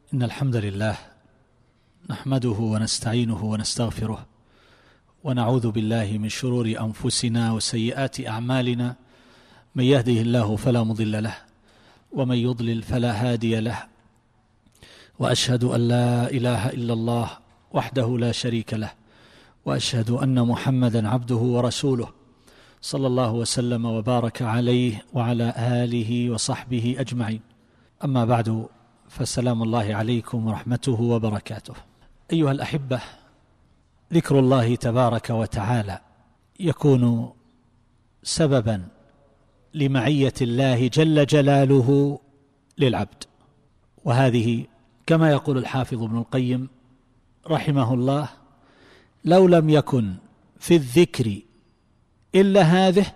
إن الحمد لله نحمده ونستعينه ونستغفره ونعوذ بالله من شرور أنفسنا وسيئات أعمالنا. من يهده الله فلا مضل له ومن يضلل فلا هادي له، وأشهد أن لا إله إلا الله وحده لا شريك له، وأشهد أن محمدا عبده ورسوله صلى الله وسلم وبارك عليه وعلى آله وصحبه أجمعين. أما بعد، فسلام الله عليكم ورحمته وبركاته. أيها الأحبة، ذكر الله تبارك وتعالى يكون سببا لمعية الله جل جلاله للعبد، وهذه كما يقول الحافظ ابن القيم رحمه الله: لو لم يكن في الذكر إلا هذه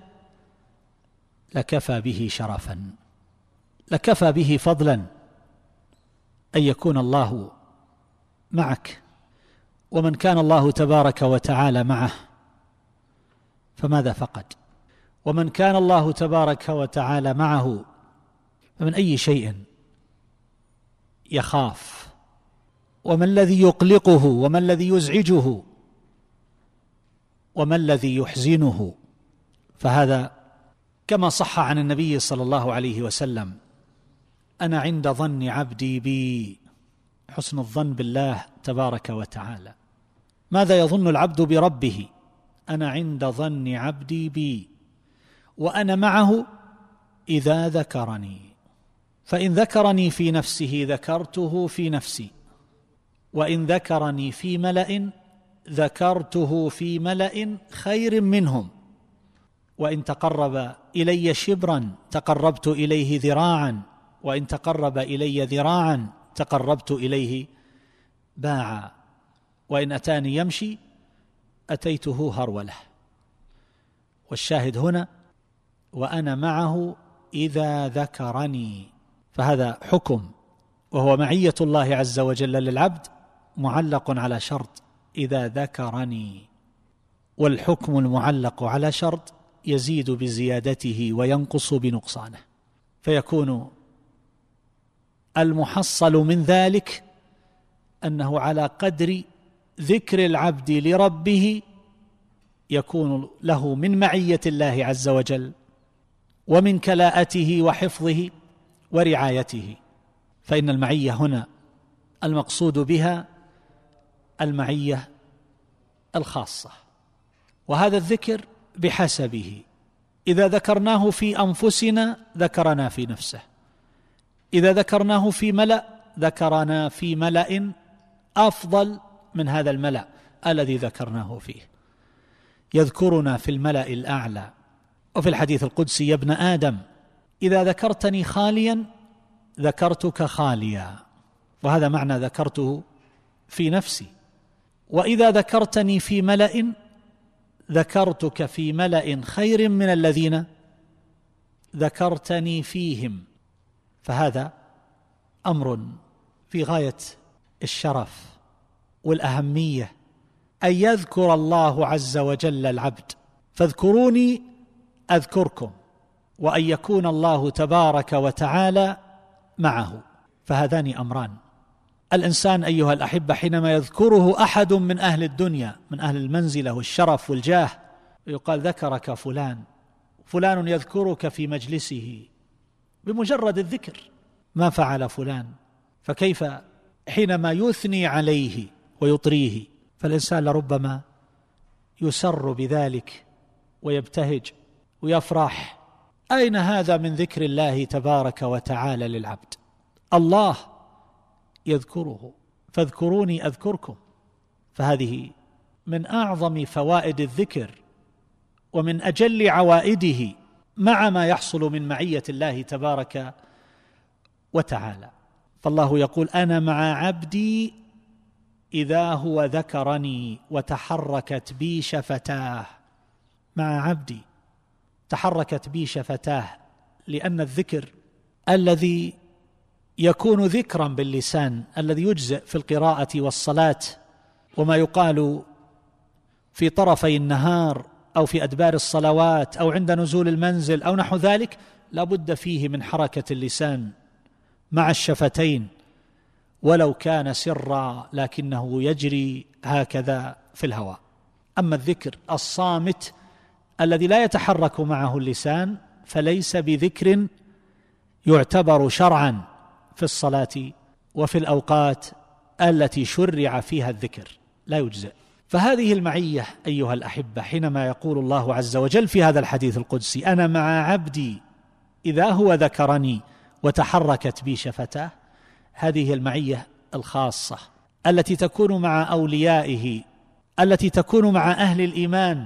لكفى به شرفا، لكفى به فضلا أن يكون الله معك. ومن كان الله تبارك وتعالى معه فماذا فقد؟ ومن كان الله تبارك وتعالى معه فمن أي شيء يخاف؟ وما الذي يقلقه؟ وما الذي يزعجه؟ وما الذي يحزنه؟ فهذا كما صح عن النبي صلى الله عليه وسلم: أنا عند ظن عبدي بي. حسن الظن بالله تبارك وتعالى. ماذا يظن العبد بربه؟ أنا عند ظن عبدي بي وأنا معه إذا ذكرني، فإن ذكرني في نفسه ذكرته في نفسي، وإن ذكرني في ملأ ذكرته في ملأ خير منهم، وإن تقرب إلي شبرا تقربت إليه ذراعا، وإن تقرب إلي ذراعا تقربت إليه باعا، وإن أتاني يمشي أتيته هرولة. والشاهد هنا: وأنا معه إذا ذكرني. فهذا حكم، وهو معية الله عز وجل للعبد معلق على شرط: إذا ذكرني. والحكم المعلق على شرط يزيد بزيادته وينقص بنقصانه، فيكون المحصل من ذلك أنه على قدر ذكر العبد لربه يكون له من معية الله عز وجل ومن كلاءته وحفظه ورعايته. فإن المعية هنا المقصود بها المعية الخاصة، وهذا الذكر بحسبه. إذا ذكرناه في أنفسنا ذكرنا في نفسه، إذا ذكرناه في ملأ ذكرنا في ملأ أفضل من هذا الملأ الذي ذكرناه فيه. يذكرنا في الملأ الأعلى. وفي الحديث القدسي: يا ابن آدم إذا ذكرتني خاليا ذكرتك خاليا، وهذا معنى ذكرته في نفسي. وإذا ذكرتني في ملأ ذكرتك في ملأ خير من الذين ذكرتني فيهم. فهذا أمر في غاية الشرف والأهمية، أن يذكر الله عز وجل العبد: فاذكروني أذكركم، وأن يكون الله تبارك وتعالى معه. فهذان أمران. الإنسان أيها الأحبة حينما يذكره أحد من أهل الدنيا، من أهل المنزلة والشرف والجاه، يقال: ذكرك فلان، فلان يذكرك في مجلسه بمجرد الذكر، ما فعل فلان. فكيف حينما يثني عليه ويطريه؟ فالإنسان لربما يسر بذلك ويبتهج ويفرح. أين هذا من ذكر الله تبارك وتعالى للعبد؟ الله يذكره: فاذكروني أذكركم. فهذه من أعظم فوائد الذكر ومن أجل عوائده، مع ما يحصل من معية الله تبارك وتعالى. فالله يقول: أنا مع عبدي إذا هو ذكرني وتحركت بي شفتاه. مع عبدي تحركت بي شفتاه، لأن الذكر الذي يكون ذكرا باللسان، الذي يجزئ في القراءة والصلاة، وما يقال في طرفي النهار أو في أدبار الصلوات أو عند نزول المنزل أو نحو ذلك، لا بد فيه من حركة اللسان مع الشفتين ولو كان سرا لكنه يجري هكذا في الهواء. أما الذكر الصامت الذي لا يتحرك معه اللسان فليس بذكر يعتبر شرعا في الصلاة وفي الأوقات التي شرع فيها الذكر، لا يجزئ. فهذه المعية أيها الأحبة حينما يقول الله عز وجل في هذا الحديث القدسي: أنا مع عبدي إذا هو ذكرني وتحركت بي شفتاه، هذه المعية الخاصة التي تكون مع أوليائه، التي تكون مع أهل الإيمان،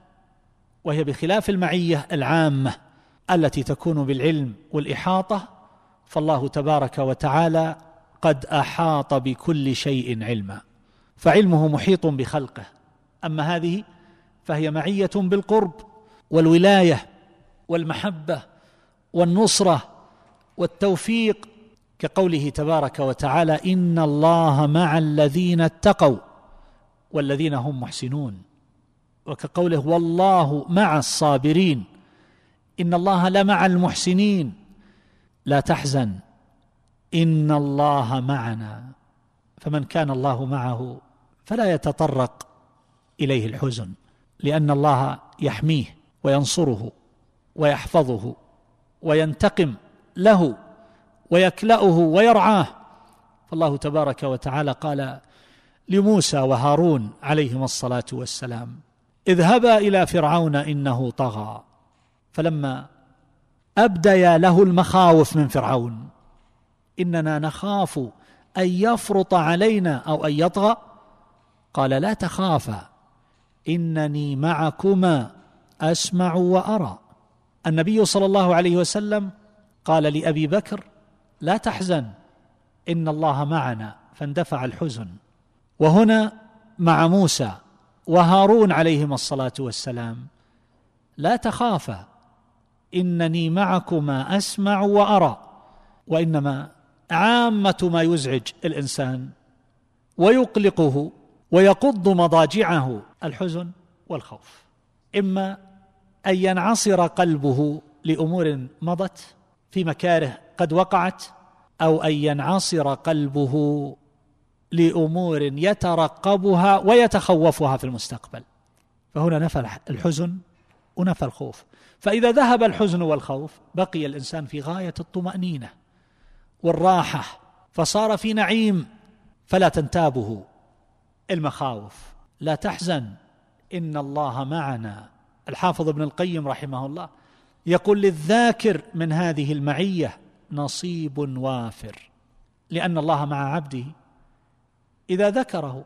وهي بخلاف المعية العامة التي تكون بالعلم والإحاطة، فالله تبارك وتعالى قد أحاط بكل شيء علما، فعلمه محيط بخلقه. أما هذه فهي معية بالقرب والولاية والمحبة والنصرة والتوفيق، كقوله تبارك وتعالى: إن الله مع الذين اتقوا والذين هم محسنون، وكقوله: والله مع الصابرين إن الله لمع المحسنين، لا تحزن إن الله معنا. فمن كان الله معه فلا يتطرق إليه الحزن، لأن الله يحميه وينصره ويحفظه وينتقم له ويكلأه ويرعاه. فالله تبارك وتعالى قال لموسى وهارون عليهما الصلاة والسلام: اذهبا إلى فرعون إنه طغى. فلما أبديا له المخاوف من فرعون: إننا نخاف أن يفرط علينا أو أن يطغى، قال: لا تخافا إنني معكما أسمع وأرى. النبي صلى الله عليه وسلم قال لأبي بكر: لا تحزن إن الله معنا، فاندفع الحزن. وهنا مع موسى وهارون عليهما الصلاة والسلام: لا تخافا إنني معكما أسمع وأرى. وإنما عامة ما يزعج الإنسان ويقلقه ويقض مضاجعه الحزن والخوف، إما أن ينعصر قلبه لأمور مضت في مكاره قد وقعت، أو أن ينعصر قلبه لأمور يترقبها ويتخوفها في المستقبل. فهنا نفى الحزن ونفى الخوف. فإذا ذهب الحزن والخوف بقي الإنسان في غاية الطمأنينة والراحة، فصار في نعيم، فلا تنتابه المخاوف. لا تحزن إن الله معنا. الحافظ ابن القيم رحمه الله يقول: للذاكر من هذه المعية نصيب وافر، لأن الله مع عبده إذا ذكره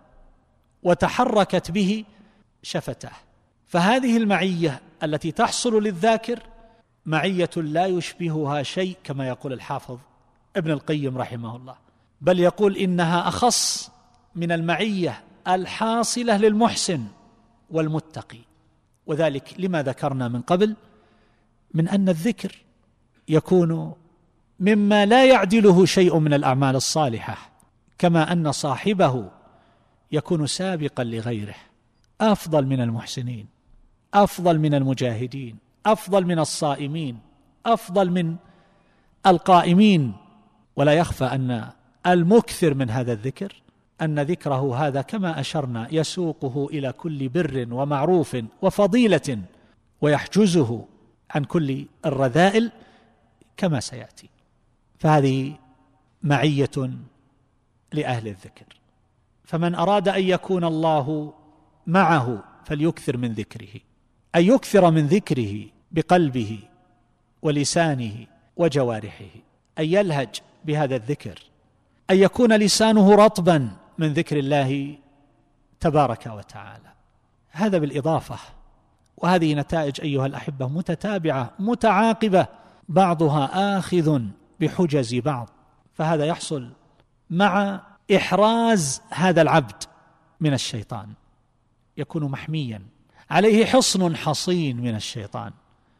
وتحركت به شفتاه. فهذه المعية التي تحصل للذاكر معية لا يشبهها شيء، كما يقول الحافظ ابن القيم رحمه الله، بل يقول إنها أخص من المعية الحاصلة للمحسن والمتقي. وذلك لما ذكرنا من قبل من أن الذكر يكون مما لا يعدله شيء من الأعمال الصالحة، كما أن صاحبه يكون سابقا لغيره، أفضل من المحسنين، أفضل من المجاهدين، أفضل من الصائمين، أفضل من القائمين. ولا يخفى أن المكثر من هذا الذكر أن ذكره هذا كما أشرنا يسوقه إلى كل بر ومعروف وفضيلة، ويحجزه عن كل الرذائل كما سيأتي. فهذه معية لأهل الذكر. فمن أراد أن يكون الله معه فليكثر من ذكره، أن يكثر من ذكره بقلبه ولسانه وجوارحه، أن يلهج بهذا الذكر، أن يكون لسانه رطبا من ذكر الله تبارك وتعالى. هذا بالإضافة، وهذه نتائج أيها الأحبة متتابعة متعاقبة، بعضها آخذ بحجز بعض. فهذا يحصل مع إحراز هذا العبد من الشيطان، يكون محميا، عليه حصن حصين من الشيطان.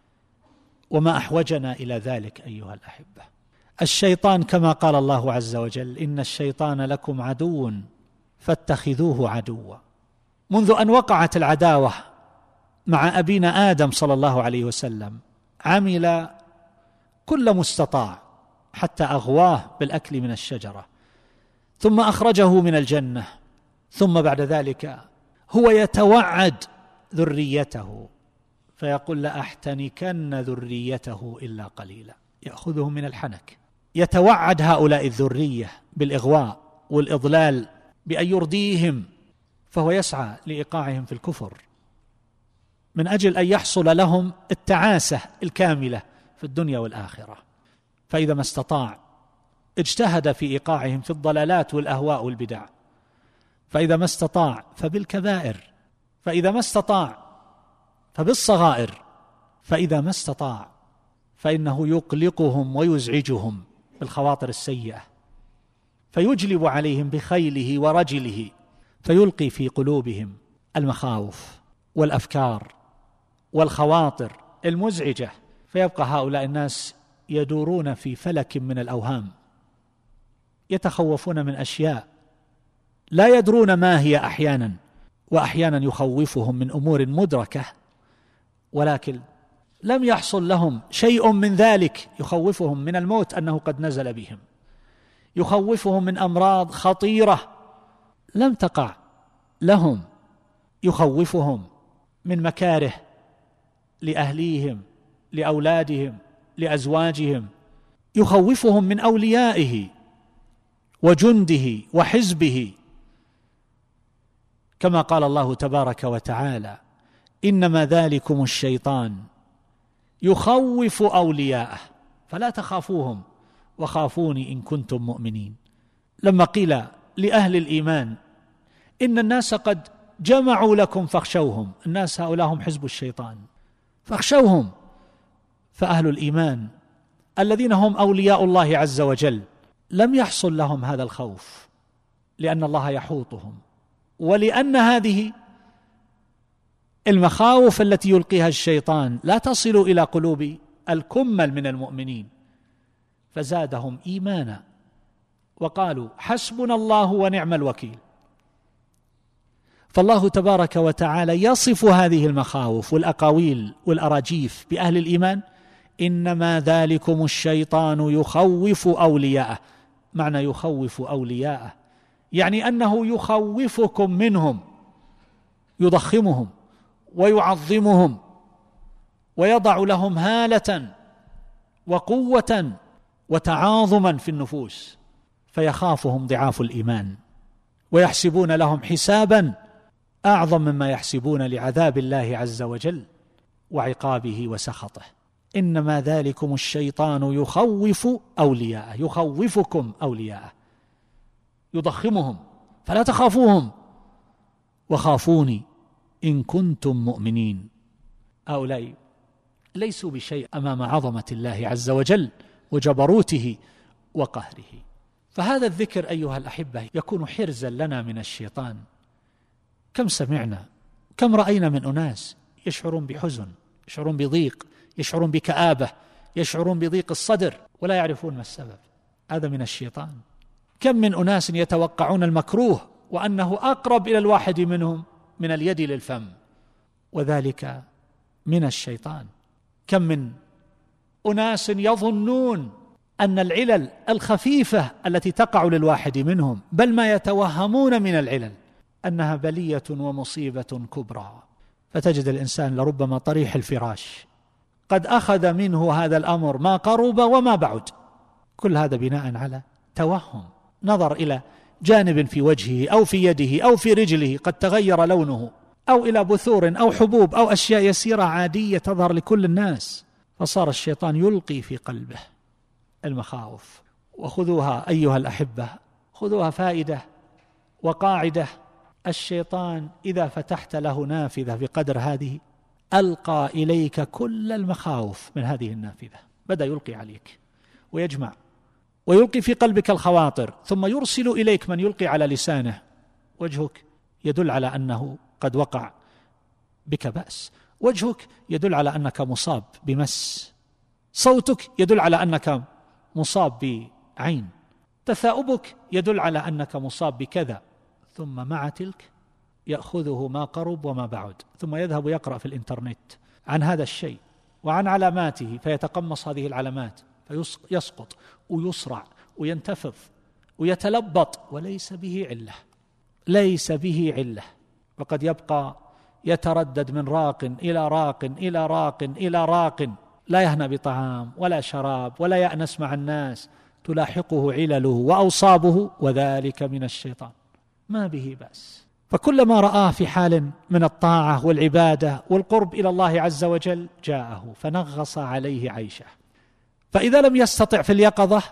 وما أحوجنا إلى ذلك أيها الأحبة؟ الشيطان كما قال الله عز وجل: إن الشيطان لكم عدو فاتخذوه عدوا. منذ أن وقعت العداوة مع أبينا آدم صلى الله عليه وسلم عمل كل مستطاع حتى أغواه بالأكل من الشجرة، ثم أخرجه من الجنة، ثم بعد ذلك هو يتوعد ذريته فيقول لأحتنكن ذريته إلا قليلا، يأخذهم من الحنك، يتوعد هؤلاء الذرية بالإغواء والإضلال بأن يرديهم، فهو يسعى لإيقاعهم في الكفر من أجل أن يحصل لهم التعاسة الكاملة في الدنيا والآخرة. فإذا ما استطاع اجتهد في إيقاعهم في الضلالات والأهواء والبدع، فإذا ما استطاع فبالكبائر، فإذا ما استطاع فبالصغائر، فإذا ما استطاع فإنه يقلقهم ويزعجهم بالخواطر السيئة، فيجلب عليهم بخيله ورجله، فيلقي في قلوبهم المخاوف والأفكار والخواطر المزعجة، فيبقى هؤلاء الناس يدورون في فلك من الأوهام، يتخوفون من أشياء لا يدرون ما هي أحيانا، وأحيانا يخوفهم من أمور مدركة ولكن لم يحصل لهم شيء من ذلك، يخوفهم من الموت أنه قد نزل بهم، يخوفهم من أمراض خطيرة لم تقع لهم، يخوفهم من مكاره لأهليهم لأولادهم لأزواجهم، يخوفهم من أوليائه وجنده وحزبه، كما قال الله تبارك وتعالى إنما ذلكم الشيطان يخوف أولياءه فلا تخافوهم وخافوني إن كنتم مؤمنين. لما قيل لأهل الإيمان إن الناس قد جمعوا لكم فاخشوهم، الناس هؤلاء هم حزب الشيطان فاخشوهم، فأهل الإيمان الذين هم أولياء الله عز وجل لم يحصل لهم هذا الخوف، لأن الله يحوطهم، ولأن هذه المخاوف التي يلقيها الشيطان لا تصل إلى قلوب الكمل من المؤمنين، فزادهم إيمانا وقالوا حسبنا الله ونعم الوكيل. فالله تبارك وتعالى يصف هذه المخاوف والأقاويل والأراجيف بأهل الإيمان إنما ذلكم الشيطان يخوف أولياءه. معنى يخوف أولياءه يعني أنه يخوفكم منهم، يضخمهم ويعظمهم ويضع لهم هالة وقوة وتعاظما في النفوس، فيخافهم ضعاف الإيمان ويحسبون لهم حسابا أعظم مما يحسبون لعذاب الله عز وجل وعقابه وسخطه. إنما ذلكم الشيطان يخوف أولياءه، يخوفكم أولياءه، يضخمهم فلا تخافوهم وخافوني إن كنتم مؤمنين. هؤلاء ليسوا بشيء أمام عظمة الله عز وجل وجبروته وقهره. فهذا الذكر أيها الأحبة يكون حرزا لنا من الشيطان. كم سمعنا كم رأينا من أناس يشعرون بحزن، يشعرون بضيق، يشعرون بكآبة، يشعرون بضيق الصدر ولا يعرفون ما السبب. هذا من الشيطان. كم من أناس يتوقعون المكروه وأنه أقرب إلى الواحد منهم من اليد للفم، وذلك من الشيطان. كم من أناس يظنون أن العلل الخفيفة التي تقع للواحد منهم، بل ما يتوهمون من العلل أنها بلية ومصيبة كبرى، فتجد الإنسان لربما طريح الفراش قد أخذ منه هذا الأمر ما قرب وما بعد. كل هذا بناء على توهم، نظر إلى جانب في وجهه أو في يده أو في رجله قد تغير لونه، أو إلى بثور أو حبوب أو أشياء يسيرة عادية تظهر لكل الناس، فصار الشيطان يلقي في قلبه المخاوف. وخذوها أيها الأحبة، خذوها فائدة وقاعدة: الشيطان إذا فتحت له نافذة بقدر هذه ألقى إليك كل المخاوف من هذه النافذة، بدأ يلقي عليك ويجمع ويلقي في قلبك الخواطر، ثم يرسل إليك من يلقي على لسانه. وجهك يدل على أنه قد وقع بك بأس، وجهك يدل على أنك مصاب بمس، صوتك يدل على أنك مصاب بعين، تثاؤبك يدل على أنك مصاب بكذا. ثم مع تلك يأخذه ما قرب وما بعد، ثم يذهب يقرأ في الإنترنت عن هذا الشيء وعن علاماته، فيتقمص هذه العلامات، فيسقط ويصرع وينتفض ويتلبط وليس به علة، ليس به علة، وقد يبقى يتردد من راق إلى راق إلى راق إلى راق، لا يهنأ بطعام ولا شراب ولا يأنس مع الناس، تلاحقه علله وأوصابه، وذلك من الشيطان، ما به بأس. فكلما رآه في حال من الطاعة والعبادة والقرب إلى الله عز وجل جاءه فنغص عليه عيشه، فإذا لم يستطع في اليقظة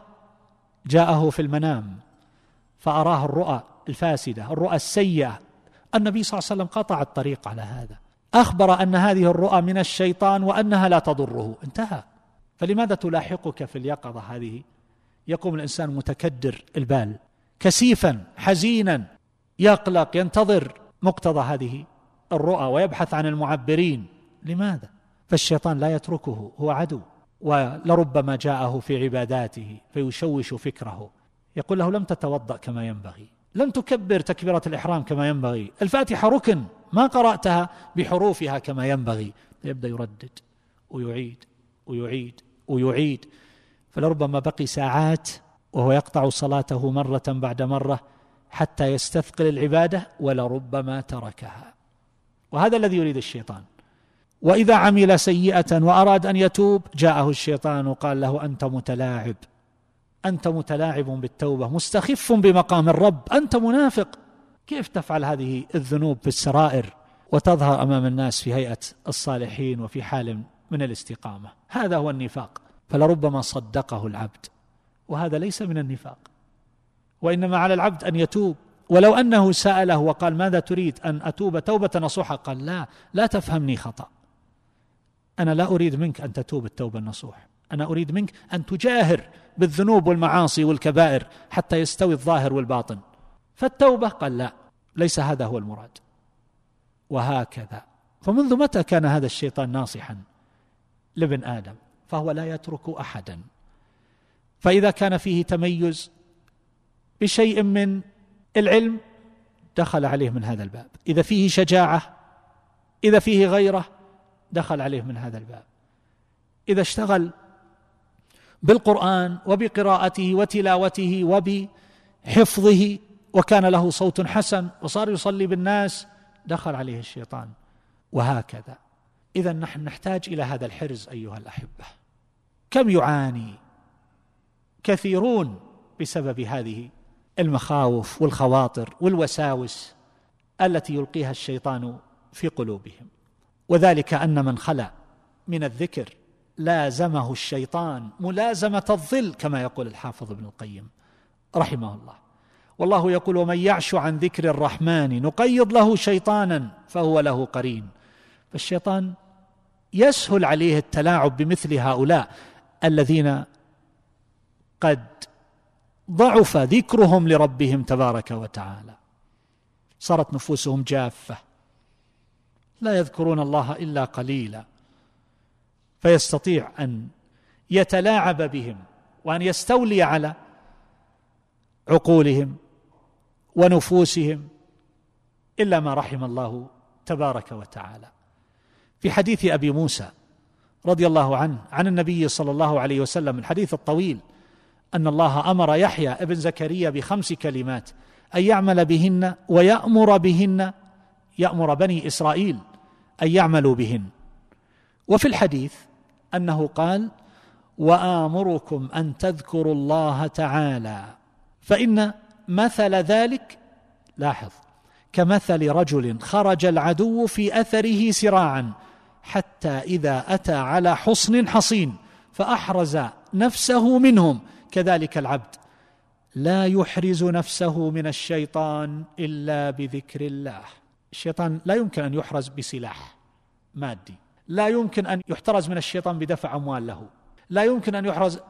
جاءه في المنام فأراه الرؤى الفاسدة، الرؤى السيئة. النبي صلى الله عليه وسلم قطع الطريق على هذا، أخبر أن هذه الرؤى من الشيطان وأنها لا تضره، انتهى. فلماذا تلاحقك في اليقظة هذه؟ يقوم الإنسان متكدر البال، كسيفا حزينا، يقلق، ينتظر مقتضى هذه الرؤى ويبحث عن المعبرين. لماذا؟ فالشيطان لا يتركه، هو عدو، ولربما جاءه في عباداته فيشوش فكره، يقول له لم تتوضأ كما ينبغي، لم تكبر تكبيرة الإحرام كما ينبغي، الفاتحة ركن ما قرأتها بحروفها كما ينبغي، يبدأ يردد ويعيد ويعيد ويعيد، فلربما بقي ساعات وهو يقطع صلاته مرة بعد مرة حتى يستثقل العبادة، ولربما تركها. وهذا الذي يريد الشيطان. وإذا عمل سيئة وأراد أن يتوب جاءه الشيطان وقال له أنت متلاعب، أنت متلاعب بالتوبة، مستخف بمقام الرب، أنت منافق، كيف تفعل هذه الذنوب في السرائر وتظهر أمام الناس في هيئة الصالحين وفي حال من الاستقامة؟ هذا هو النفاق. فلربما صدقه العبد، وهذا ليس من النفاق، وإنما على العبد أن يتوب. ولو أنه سأله وقال ماذا تريد؟ أن أتوب توبة نصوحة، قال لا تفهمني خطأ، أنا لا أريد منك أن تتوب التوبة النصوح، أنا أريد منك أن تجاهر بالذنوب والمعاصي والكبائر حتى يستوي الظاهر والباطن. فالتوبة قال لا، ليس هذا هو المراد. وهكذا. فمنذ متى كان هذا الشيطان ناصحا لابن آدم؟ فهو لا يترك أحدا. فإذا كان فيه تميز بشيء من العلم دخل عليه من هذا الباب، إذا فيه شجاعة، إذا فيه غيرة دخل عليه من هذا الباب، إذا اشتغل بالقرآن وبقراءته وتلاوته وبحفظه وكان له صوت حسن وصار يصلي بالناس دخل عليه الشيطان، وهكذا. إذا نحن نحتاج إلى هذا الحرز أيها الأحبة. كم يعاني كثيرون بسبب هذه المخاوف والخواطر والوساوس التي يلقيها الشيطان في قلوبهم. وذلك أن من خلا من الذكر لازمه الشيطان ملازمة الظل، كما يقول الحافظ ابن القيم رحمه الله. والله يقول ومن يعش عن ذكر الرحمن نقيض له شيطانا فهو له قرين. فالشيطان يسهل عليه التلاعب بمثل هؤلاء الذين قد ضعف ذكرهم لربهم تبارك وتعالى، صارت نفوسهم جافة، لا يذكرون الله إلا قليلا، فيستطيع أن يتلاعب بهم وأن يستولي على عقولهم ونفوسهم إلا ما رحم الله تبارك وتعالى. في حديث أبي موسى رضي الله عنه عن النبي صلى الله عليه وسلم، الحديث الطويل، أن الله أمر يحيى ابن زكريا ب5 كلمات أن يعمل بهن ويأمر بهن، يأمر بني إسرائيل أن يعملوا بهن. وفي الحديث أنه قال وآمركم أن تذكروا الله تعالى فإن مثل ذلك، لاحظ، كمثل رجل خرج العدو في أثره سراعا حتى إذا أتى على حصن حصين فأحرز نفسه منهم، كذلك العبد لا يحرز نفسه من الشيطان إلا بذكر الله. الشيطان لا يمكن أن يحرز بسلاح مادي، لا يمكن أن يحترز من الشيطان بدفع أموال له، لا يمكن أن يحرز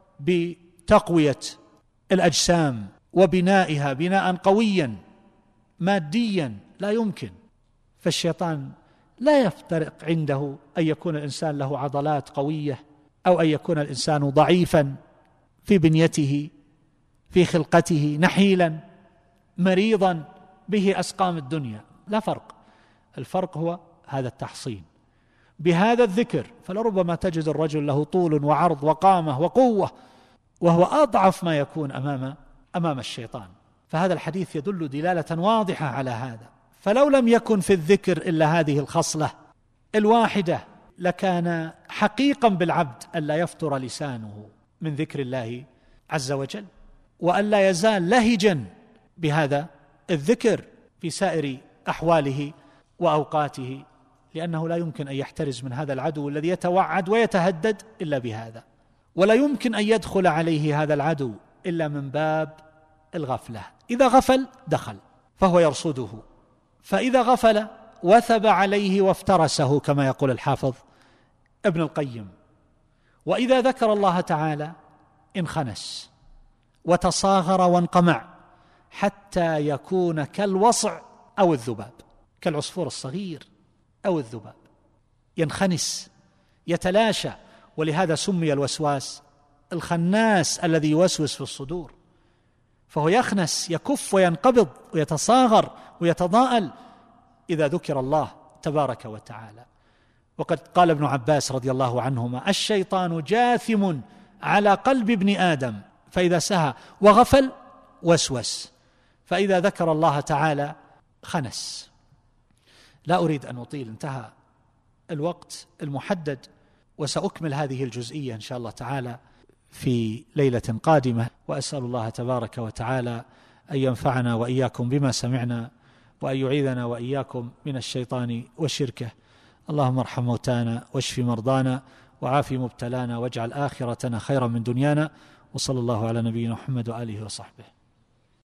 بتقوية الأجسام وبنائها بناء قويا ماديا، لا يمكن. فالشيطان لا يفترق عنده أن يكون الإنسان له عضلات قوية أو أن يكون الإنسان ضعيفا في بنيته في خلقته، نحيلا مريضا به أسقام الدنيا، لا فرق. الفرق هو هذا التحصين بهذا الذكر. فلربما تجد الرجل له طول وعرض وقامة وقوة وهو أضعف ما يكون أمام أمام الشيطان. فهذا الحديث يدل دلالة واضحة على هذا. فلو لم يكن في الذكر إلا هذه الخصلة الواحدة لكان حقيقا بالعبد ألا يفتر لسانه من ذكر الله عز وجل، وألا يزال لهجا بهذا الذكر في سائر أحواله وأوقاته، لأنه لا يمكن أن يحترز من هذا العدو الذي يتوعد ويتهدد إلا بهذا، ولا يمكن أن يدخل عليه هذا العدو إلا من باب الغفلة. إذا غفل دخل فهو يرصده، فإذا غفل وثب عليه وافترسه كما يقول الحافظ ابن القيم. وإذا ذكر الله تعالى انخنس وتصاغر وانقمع حتى يكون كالوصع أو الذباب، كالعصفور الصغير أو الذباب، ينخنس يتلاشى. ولهذا سمي الوسواس الخناس الذي يوسوس في الصدور، فهو يخنس يكف وينقبض ويتصاغر ويتضاءل إذا ذكر الله تبارك وتعالى. وقد قال ابن عباس رضي الله عنهما: الشيطان جاثم على قلب ابن آدم، فإذا سهى وغفل وسوس، فإذا ذكر الله تعالى خنس. لا أريد أن أطيل، انتهى الوقت المحدد، وسأكمل هذه الجزئية إن شاء الله تعالى في ليلة قادمة. وأسأل الله تبارك وتعالى أن ينفعنا وإياكم بما سمعنا، وأن يعيذنا وإياكم من الشيطان وشركه. اللهم ارحم موتانا واشف مرضانا وعاف مبتلانا واجعل آخرتنا خيرا من دنيانا، وصلى الله على نبينا محمد وآله وصحبه.